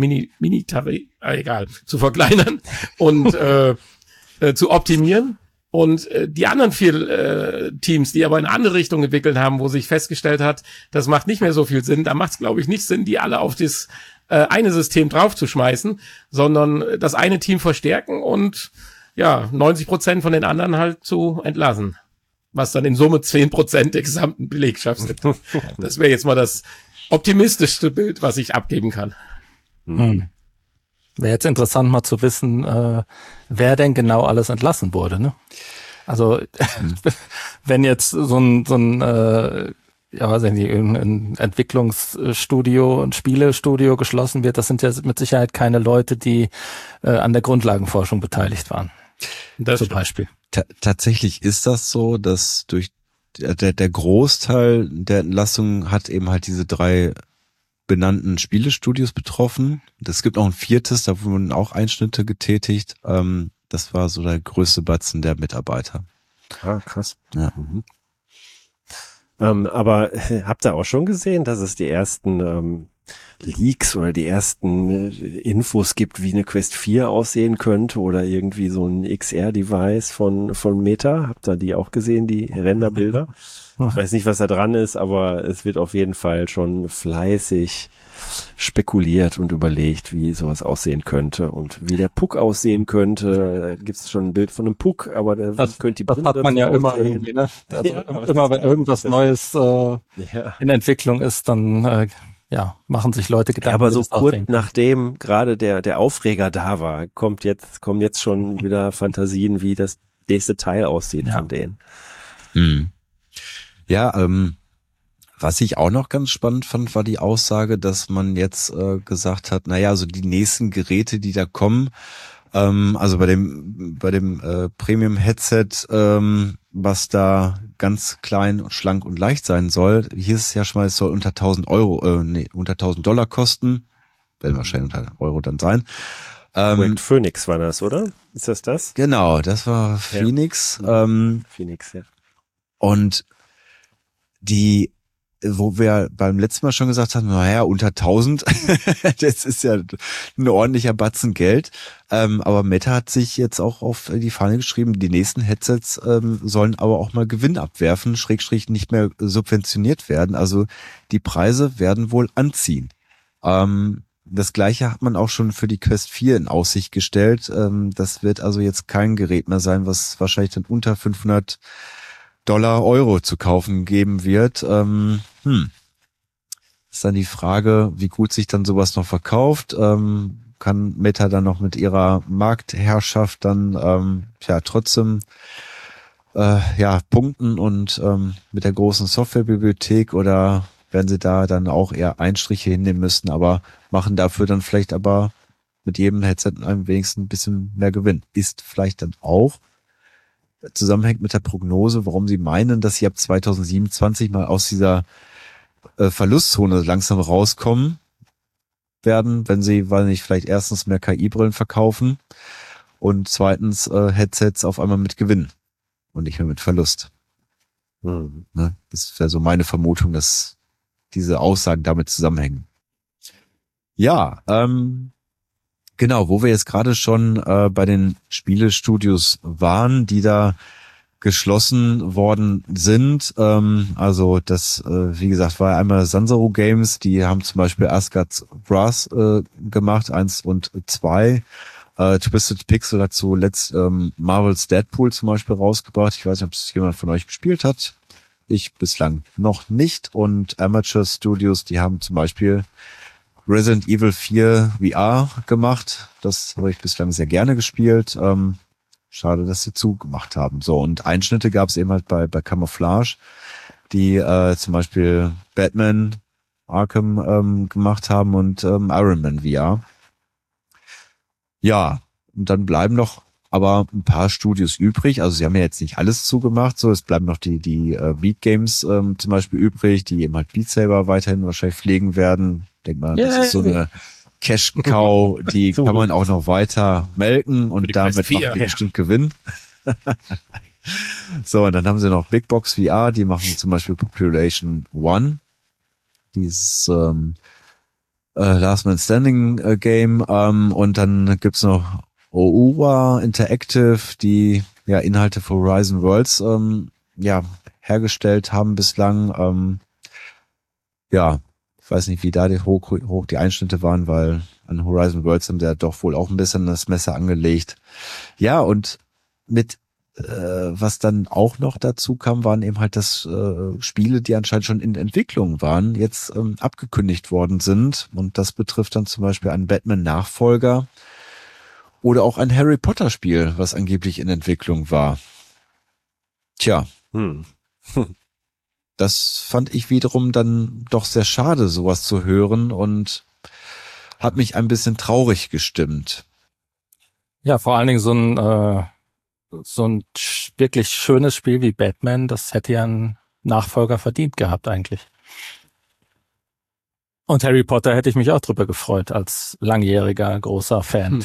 zu verkleinern und zu optimieren. Und die anderen 4 Teams, die aber in eine andere Richtung entwickelt haben, wo sich festgestellt hat, das macht nicht mehr so viel Sinn, da macht es, glaube ich, nicht Sinn, die alle auf das eine System draufzuschmeißen, sondern das eine Team verstärken und ja 90% von den anderen halt zu entlassen. Was dann in Summe 10% der gesamten Belegschaft sind. Das wäre jetzt mal das optimistischste Bild, was ich abgeben kann. Wäre jetzt interessant mal zu wissen, wer denn genau alles entlassen wurde, ne? Also wenn jetzt so ein ja, weiß ich nicht, ein Entwicklungsstudio, ein Spielestudio geschlossen wird, das sind ja mit Sicherheit keine Leute, die an der Grundlagenforschung beteiligt waren. Das zum stimmt. Beispiel. Tatsächlich ist das so, dass durch der Großteil der Entlassung hat eben halt diese 3 benannten Spielestudios betroffen. Es gibt auch ein 4., da wurden auch Einschnitte getätigt. Das war so der größte Batzen der Mitarbeiter. Ah, krass. Ja. Mhm. Aber habt ihr auch schon gesehen, dass es die ersten Leaks oder die ersten Infos gibt, wie eine Quest 4 aussehen könnte oder irgendwie so ein XR-Device von Meta? Habt ihr die auch gesehen, die Renderbilder? Ich weiß nicht, was da dran ist, aber es wird auf jeden Fall schon fleißig spekuliert und überlegt, wie sowas aussehen könnte und wie der Puck aussehen könnte. Da gibt es schon ein Bild von einem Puck, aber Das könnte die hat man ja immer aussehen. irgendwie, ne? Also Ja, immer wenn irgendwas Neues Ja. in Entwicklung ist, dann ja, machen sich Leute Gedanken. Aber wie so das kurz aussehen. nachdem gerade der Aufreger da war, kommen jetzt schon wieder Fantasien, wie das nächste Teil aussieht Ja. von denen. Ja, was ich auch noch ganz spannend fand, war die Aussage, dass man jetzt gesagt hat, naja, so die nächsten Geräte, die da kommen, Also bei dem Premium-Headset, was da ganz klein, schlank und leicht sein soll, hieß es ja schon mal, es soll unter 1.000 unter $1.000 kosten. Werden wahrscheinlich unter Euro dann sein. Projekt Phoenix war das, oder? Ist das? Genau, das war Phoenix. Ja. Phoenix, ja. Und wo wir beim letzten Mal schon gesagt haben, naja, unter 1.000, das ist ja ein ordentlicher Batzen Geld. Aber Meta hat sich jetzt auch auf die Fahne geschrieben, die nächsten Headsets sollen aber auch mal Gewinn abwerfen, / nicht mehr subventioniert werden. Also die Preise werden wohl anziehen. Das Gleiche hat man auch schon für die Quest 4 in Aussicht gestellt. Das wird also jetzt kein Gerät mehr sein, was wahrscheinlich dann unter $500 Euro zu kaufen geben wird. Ist dann die Frage, wie gut sich dann sowas noch verkauft. Kann Meta dann noch mit ihrer Marktherrschaft dann trotzdem punkten und mit der großen Softwarebibliothek, oder werden sie da dann auch eher Einstriche hinnehmen müssen, aber machen dafür dann vielleicht aber mit jedem Headset am wenigsten ein bisschen mehr Gewinn. Ist vielleicht dann auch zusammenhängt mit der Prognose, warum sie meinen, dass sie ab 2027 mal aus dieser Verlustzone langsam rauskommen werden, wenn sie, weil nicht, vielleicht erstens mehr KI-Brillen verkaufen und zweitens Headsets auf einmal mit Gewinn und nicht mehr mit Verlust. Mhm. Ne? Das wäre so meine Vermutung, dass diese Aussagen damit zusammenhängen. Ja, genau, wo wir jetzt gerade schon bei den Spielestudios waren, die da geschlossen worden sind. Also das, wie gesagt, war einmal Sansaro Games, die haben zum Beispiel Asgard's Wrath gemacht, 1 und 2. Twisted Pixel hat zuletzt Marvel's Deadpool zum Beispiel rausgebracht. Ich weiß nicht, ob es jemand von euch gespielt hat. Ich bislang noch nicht. Und Amateur Studios, die haben zum Beispiel Resident Evil 4 VR gemacht. Das habe ich bislang sehr gerne gespielt. Schade, dass sie zugemacht haben. So, und Einschnitte gab es eben halt bei Camouflage, die zum Beispiel Batman Arkham gemacht haben und Iron Man VR. Ja, und dann bleiben noch aber ein paar Studios übrig. Also sie haben ja jetzt nicht alles zugemacht. So, es bleiben noch die Beat Games zum Beispiel übrig, die eben halt Beat Saber weiterhin wahrscheinlich pflegen werden. Denk mal, das ist so eine Cash Cow, die kann man auch noch weiter melken und damit macht die bestimmt Gewinn. So, und dann haben sie noch Big Box VR, die machen zum Beispiel Population One, dieses Last Man Standing Game, und dann gibt's noch Oura Interactive, die ja Inhalte für Horizon Worlds hergestellt haben bislang. Ich weiß nicht, wie da hoch die Einschnitte waren, weil an Horizon Worlds haben sie ja doch wohl auch ein bisschen das Messer angelegt. Ja, und mit was dann auch noch dazu kam, waren eben halt das Spiele, die anscheinend schon in Entwicklung waren, jetzt abgekündigt worden sind. Und das betrifft dann zum Beispiel einen Batman-Nachfolger oder auch ein Harry Potter-Spiel, was angeblich in Entwicklung war. Tja. Das fand ich wiederum dann doch sehr schade, sowas zu hören, und hat mich ein bisschen traurig gestimmt. Ja, vor allen Dingen so ein wirklich schönes Spiel wie Batman, das hätte ja einen Nachfolger verdient gehabt eigentlich. Und Harry Potter hätte ich mich auch drüber gefreut, als langjähriger großer Fan.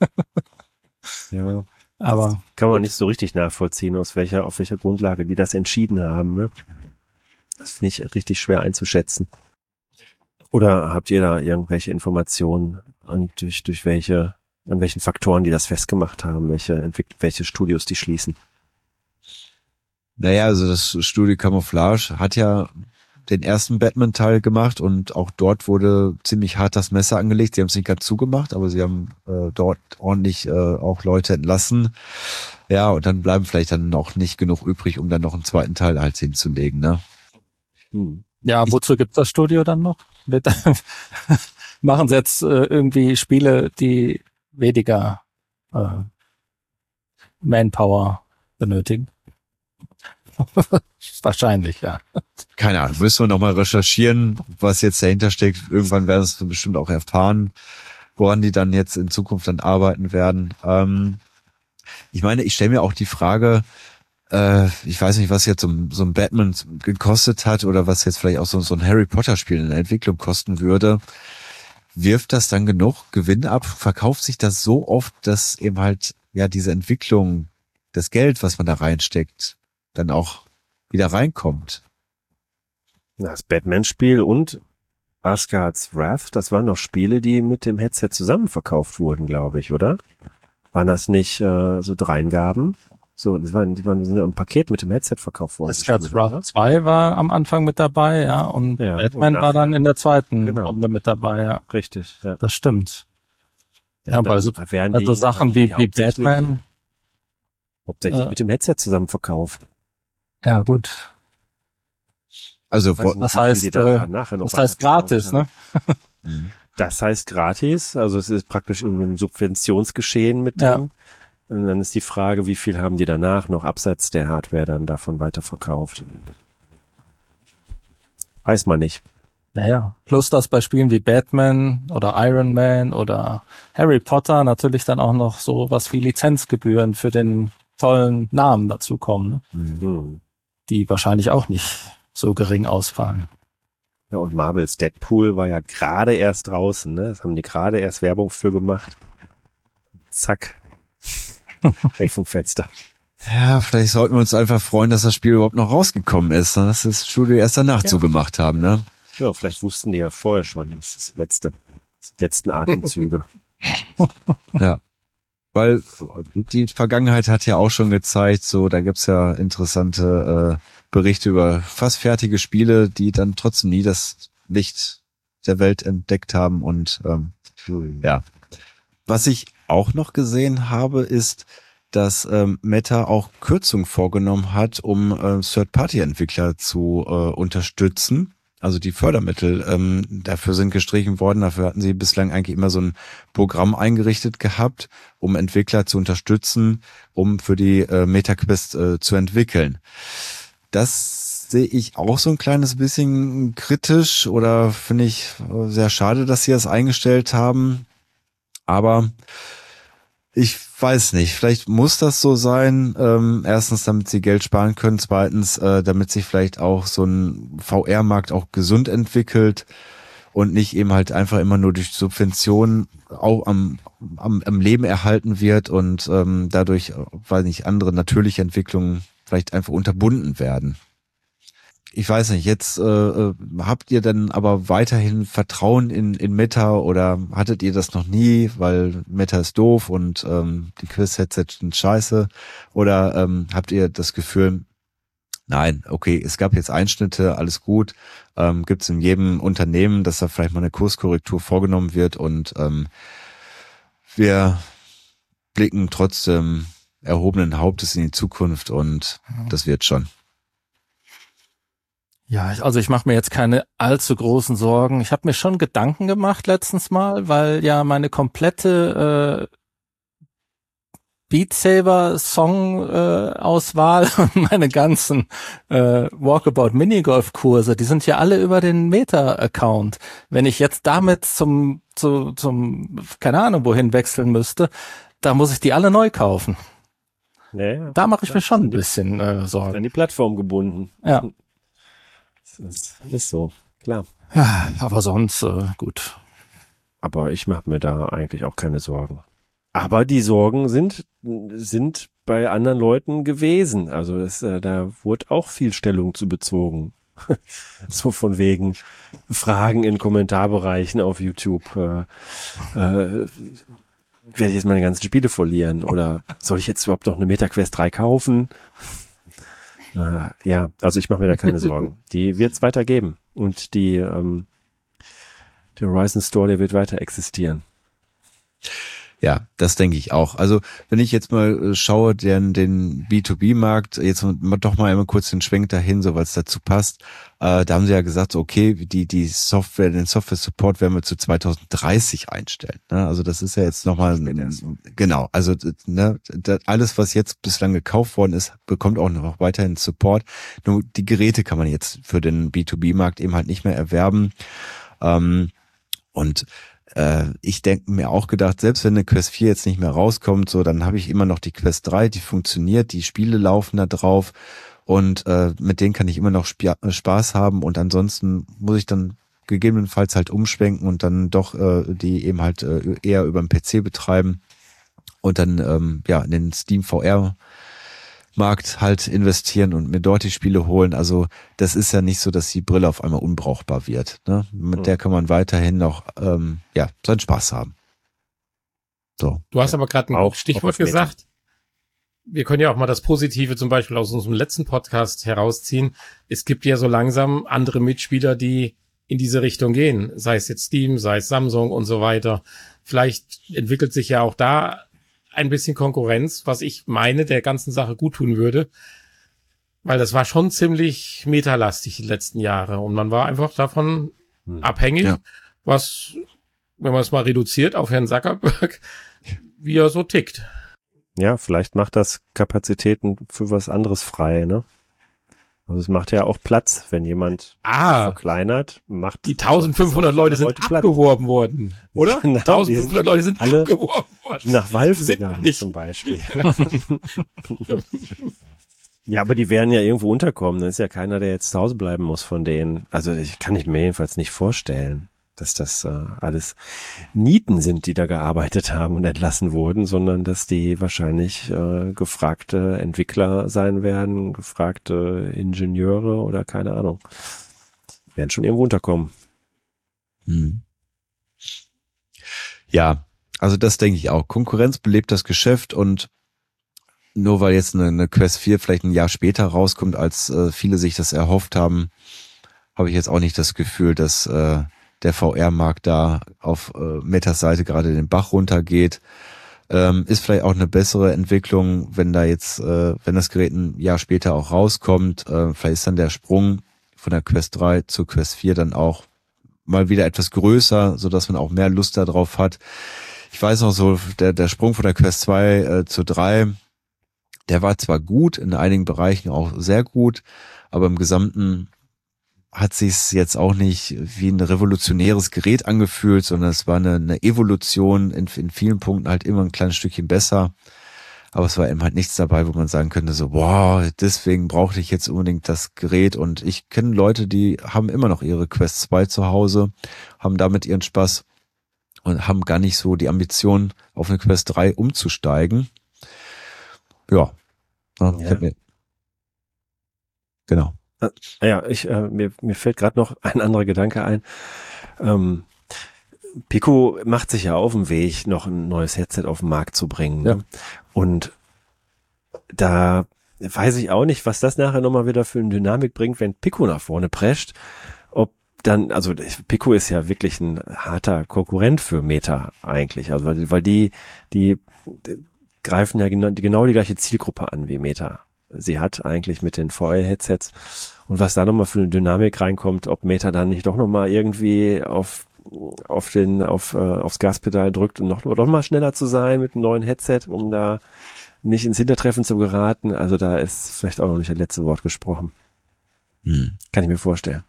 Ja, aber kann man nicht so richtig nachvollziehen, auf welcher Grundlage die das entschieden haben, ne? Das finde ich richtig schwer einzuschätzen. Oder habt ihr da irgendwelche Informationen und durch welche, an welchen Faktoren die das festgemacht haben, welche Studios die schließen? Naja, also das Studio Camouflage hat ja den ersten Batman-Teil gemacht und auch dort wurde ziemlich hart das Messer angelegt. Sie haben es nicht ganz zugemacht, aber sie haben dort ordentlich auch Leute entlassen. Ja, und dann bleiben vielleicht dann auch nicht genug übrig, um dann noch einen zweiten Teil halt hinzulegen, ne? Ja, wozu gibt's das Studio dann noch? Machen sie jetzt irgendwie Spiele, die weniger Manpower benötigen? Wahrscheinlich, ja. Keine Ahnung, müssen wir nochmal recherchieren, was jetzt dahinter steckt. Irgendwann werden wir es bestimmt auch erfahren. woran die dann jetzt in Zukunft dann arbeiten werden. Ich meine, ich stelle mir auch die Frage, ich weiß nicht, was jetzt so ein Batman gekostet hat oder was jetzt vielleicht auch so ein Harry Potter Spiel in der Entwicklung kosten würde. Wirft das dann genug Gewinn ab? Verkauft sich das so oft, dass eben halt ja diese Entwicklung, das Geld, was man da reinsteckt, dann auch wieder reinkommt? Das Batman-Spiel und Asgard's Wrath, das waren doch Spiele, die mit dem Headset zusammen verkauft wurden, glaube ich, oder? Waren das nicht so Dreingaben? So, die waren im Paket mit dem Headset verkauft worden. Asgard's Wrath 2 war am Anfang mit dabei, ja, und Batman war dann in der zweiten Runde mit dabei, ja. Richtig, ja. Das stimmt. Ja, aber also Sachen wie Batman. Hauptsächlich mit dem Headset zusammen verkauft. Ja, gut. Also das heißt gratis, ne? Das heißt gratis, also es ist praktisch ein Subventionsgeschehen mit dem. Und dann ist die Frage, wie viel haben die danach noch abseits der Hardware dann davon weiterverkauft? Weiß man nicht. Naja, plus dass bei Spielen wie Batman oder Iron Man oder Harry Potter natürlich dann auch noch so was wie Lizenzgebühren für den tollen Namen dazukommen, ne? Die wahrscheinlich auch nicht so gering ausfallen. Ja, und Marvels Deadpool war ja gerade erst draußen, ne? Das haben die gerade erst Werbung für gemacht. Zack. Weg vom Fenster. Ja, vielleicht sollten wir uns einfach freuen, dass das Spiel überhaupt noch rausgekommen ist, ne? Dass das Studio erst danach zugemacht haben, ne? Ja, vielleicht wussten die ja vorher schon, das ist die letzten Atemzüge. Ja. Weil die Vergangenheit hat ja auch schon gezeigt, so, da gibt's ja interessante Berichte über fast fertige Spiele, die dann trotzdem nie das Licht der Welt entdeckt haben und ja. Was ich auch noch gesehen habe, ist, dass Meta auch Kürzungen vorgenommen hat, um Third-Party-Entwickler zu unterstützen. Also die Fördermittel dafür sind gestrichen worden. Dafür hatten sie bislang eigentlich immer so ein Programm eingerichtet gehabt, um Entwickler zu unterstützen, um für die MetaQuest zu entwickeln. Das sehe ich auch so ein kleines bisschen kritisch oder finde ich sehr schade, dass sie das eingestellt haben. Aber ich weiß nicht, vielleicht muss das so sein. Erstens, damit sie Geld sparen können. Zweitens, damit sich vielleicht auch so ein VR-Markt auch gesund entwickelt und nicht eben halt einfach immer nur durch Subventionen auch am Leben erhalten wird und dadurch, weiß nicht, andere natürliche Entwicklungen vielleicht einfach unterbunden werden. Ich weiß nicht, jetzt habt ihr denn aber weiterhin Vertrauen in Meta oder hattet ihr das noch nie, weil Meta ist doof und die Quiz-Headsets sind scheiße? Oder habt ihr das Gefühl, nein, okay, es gab jetzt Einschnitte, alles gut, gibt es in jedem Unternehmen, dass da vielleicht mal eine Kurskorrektur vorgenommen wird und wir blicken trotzdem erhobenen Hauptes in die Zukunft und das wird schon. Ja, ich mache mir jetzt keine allzu großen Sorgen. Ich habe mir schon Gedanken gemacht letztens mal, weil ja meine komplette Beat Saber Song Auswahl und meine ganzen Walkabout Minigolf Kurse, die sind ja alle über den Meta Account. Wenn ich jetzt damit zum keine Ahnung wohin wechseln müsste, da muss ich die alle neu kaufen. Ja, da mache ich mir schon ein bisschen Sorgen. An die Plattform gebunden. Ja. Das ist so, klar. Ja, aber sonst gut. Aber ich mache mir da eigentlich auch keine Sorgen. Aber die Sorgen sind bei anderen Leuten gewesen. Also da wurde auch viel Stellung zu bezogen. So von wegen Fragen in Kommentarbereichen auf YouTube. Werde ich jetzt meine ganzen Spiele verlieren? Oder soll ich jetzt überhaupt noch eine MetaQuest 3 kaufen? Ja, also ich mache mir da keine Sorgen. Die wird es weitergeben. Und der Horizon Store, der wird weiter existieren. Ja, das denke ich auch. Also wenn ich jetzt mal schaue, den B2B-Markt, jetzt doch mal immer kurz den Schwenk dahin, so weil es dazu passt, da haben sie ja gesagt, so, okay, die Software, den Software-Support werden wir zu 2030 einstellen. Ne? Also das ist ja jetzt nochmal, genau, also ne, alles, was jetzt bislang gekauft worden ist, bekommt auch noch weiterhin Support. Nur die Geräte kann man jetzt für den B2B-Markt eben halt nicht mehr erwerben. Und ich denke mir auch gedacht, selbst wenn eine Quest 4 jetzt nicht mehr rauskommt, so, dann habe ich immer noch die Quest 3, die funktioniert, die Spiele laufen da drauf und mit denen kann ich immer noch Spaß haben und ansonsten muss ich dann gegebenenfalls halt umschwenken und dann doch die eben halt eher über den PC betreiben und dann in den Steam VR Markt halt investieren und mir dort die Spiele holen. Also das ist ja nicht so, dass die Brille auf einmal unbrauchbar wird. Ne? Mit der kann man weiterhin noch seinen Spaß haben. So. Du hast aber gerade ein Stichwort auch gesagt. Wir können ja auch mal das Positive zum Beispiel aus unserem letzten Podcast herausziehen. Es gibt ja so langsam andere Mitspieler, die in diese Richtung gehen. Sei es jetzt Steam, sei es Samsung und so weiter. Vielleicht entwickelt sich ja auch da ein bisschen Konkurrenz, was ich meine, der ganzen Sache gut tun würde. Weil das war schon ziemlich metalastig die letzten Jahre. Und man war einfach davon abhängig, was, wenn man es mal reduziert auf Herrn Zuckerberg, wie er so tickt. Ja, vielleicht macht das Kapazitäten für was anderes frei, ne? Also es macht ja auch Platz, wenn jemand verkleinert, macht die 1500 Leute sind abgeworben worden, oder? Genau, 1500 Leute sind alle abgeworben worden. nach Valve gegangen zum Beispiel. Ja, aber die werden ja irgendwo unterkommen. Da ist ja keiner, der jetzt zu Hause bleiben muss von denen. Also ich kann ich mir jedenfalls nicht vorstellen, dass das alles Nieten sind, die da gearbeitet haben und entlassen wurden, sondern dass die wahrscheinlich gefragte Entwickler sein werden, gefragte Ingenieure oder keine Ahnung. Werden schon irgendwo unterkommen. Ja, also das denke ich auch. Konkurrenz belebt das Geschäft und nur weil jetzt eine Quest 4 vielleicht ein Jahr später rauskommt, als viele sich das erhofft haben, habe ich jetzt auch nicht das Gefühl, dass der VR-Markt da auf Metas Seite gerade den Bach runtergeht. Ist vielleicht auch eine bessere Entwicklung, wenn da jetzt, wenn das Gerät ein Jahr später auch rauskommt, vielleicht ist dann der Sprung von der Quest 3 zur Quest 4 dann auch mal wieder etwas größer, so dass man auch mehr Lust darauf hat. Ich weiß noch so, der Sprung von der Quest 2 zur 3, der war zwar gut, in einigen Bereichen auch sehr gut, aber im Gesamten hat sich's jetzt auch nicht wie ein revolutionäres Gerät angefühlt, sondern es war eine Evolution, in vielen Punkten halt immer ein kleines Stückchen besser. Aber es war eben halt nichts dabei, wo man sagen könnte, so, wow, deswegen brauchte ich jetzt unbedingt das Gerät. Und ich kenne Leute, die haben immer noch ihre Quest 2 zu Hause, haben damit ihren Spaß und haben gar nicht so die Ambition, auf eine Quest 3 umzusteigen. Ja. Genau. Ja, mir fällt gerade noch ein anderer Gedanke ein. Pico macht sich ja auf den Weg, noch ein neues Headset auf den Markt zu bringen. Ne? Und da weiß ich auch nicht, was das nachher nochmal wieder für eine Dynamik bringt, wenn Pico nach vorne prescht. Ob dann, also Pico ist ja wirklich ein harter Konkurrent für Meta eigentlich. Also weil die greifen ja genau die gleiche Zielgruppe an wie Meta sie hat eigentlich mit den VR-Headsets. Und was da nochmal für eine Dynamik reinkommt, ob Meta dann nicht doch nochmal irgendwie aufs Gaspedal drückt, um noch mal schneller zu sein mit einem neuen Headset, um da nicht ins Hintertreffen zu geraten. Also da ist vielleicht auch noch nicht das letzte Wort gesprochen. Kann ich mir vorstellen.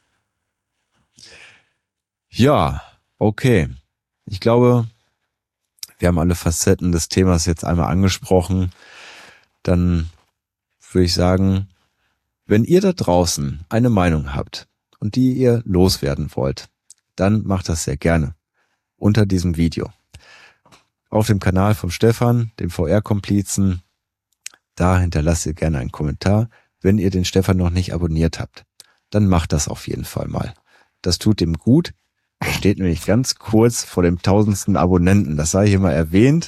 Ja, okay. Ich glaube, wir haben alle Facetten des Themas jetzt einmal angesprochen. Dann würde ich sagen, wenn ihr da draußen eine Meinung habt und die ihr loswerden wollt, dann macht das sehr gerne unter diesem Video. Auf dem Kanal vom Stefan, dem VR-Komplizen, da hinterlasst ihr gerne einen Kommentar. Wenn ihr den Stefan noch nicht abonniert habt, dann macht das auf jeden Fall mal. Das tut ihm gut. Er steht nämlich ganz kurz vor dem 1000. Abonnenten. Das sei hier mal erwähnt.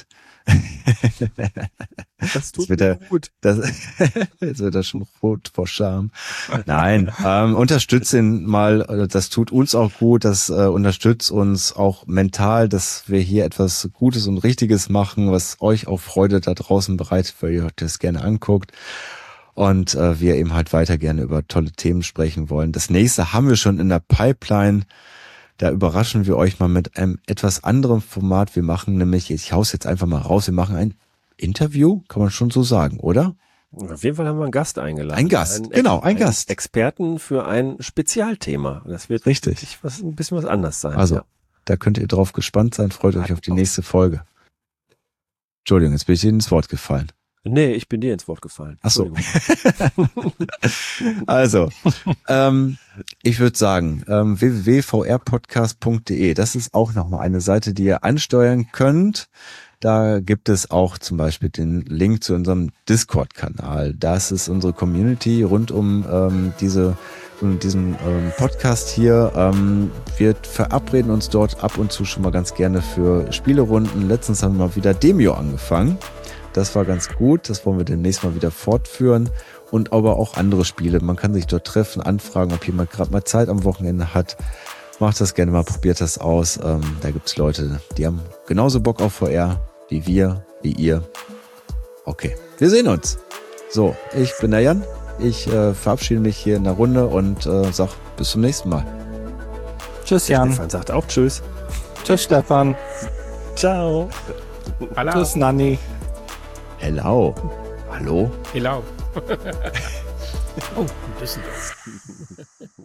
Das tut gut. Jetzt wird er schon rot vor Scham. Nein, unterstützt ihn mal. Das tut uns auch gut. Das unterstützt uns auch mental, dass wir hier etwas Gutes und Richtiges machen, was euch auch Freude da draußen bereitet, weil ihr euch das gerne anguckt. Und wir eben halt weiter gerne über tolle Themen sprechen wollen. Das nächste haben wir schon in der Pipeline. Da überraschen wir euch mal mit einem etwas anderen Format. Wir machen nämlich, ich hau's jetzt einfach mal raus, wir machen ein Interview, kann man schon so sagen, oder? Auf jeden Fall haben wir einen Gast eingeladen. Ein Gast, genau, ein Gast. Experten für ein Spezialthema. Das wird richtig ein bisschen was anderes sein. Also, Da könnt ihr drauf gespannt sein. Freut euch auf die nächste Folge. Entschuldigung, jetzt bin ich dir ins Wort gefallen. Nee, ich bin dir ins Wort gefallen. Ach so. Also, ich würde sagen, www.vrpodcast.de, das ist auch nochmal eine Seite, die ihr ansteuern könnt. Da gibt es auch zum Beispiel den Link zu unserem Discord-Kanal. Das ist unsere Community rund um diesen Podcast hier. Wir verabreden uns dort ab und zu schon mal ganz gerne für Spielerunden. Letztens haben wir mal wieder Demio angefangen. Das war ganz gut. Das wollen wir demnächst mal wieder fortführen. Und aber auch andere Spiele. Man kann sich dort treffen, anfragen, ob jemand gerade mal Zeit am Wochenende hat. Macht das gerne mal, probiert das aus. Da gibt's Leute, die haben genauso Bock auf VR wie wir, wie ihr. Okay, wir sehen uns. So, ich bin der Jan. Ich verabschiede mich hier in der Runde und sag bis zum nächsten Mal. Tschüss, Jan. Stefan sagt auch Tschüss. Tschüss, Stefan. Ciao. Hallo. Tschüss, Nanni. Hello. Hallo? Hello. Oh, Düsseldorf.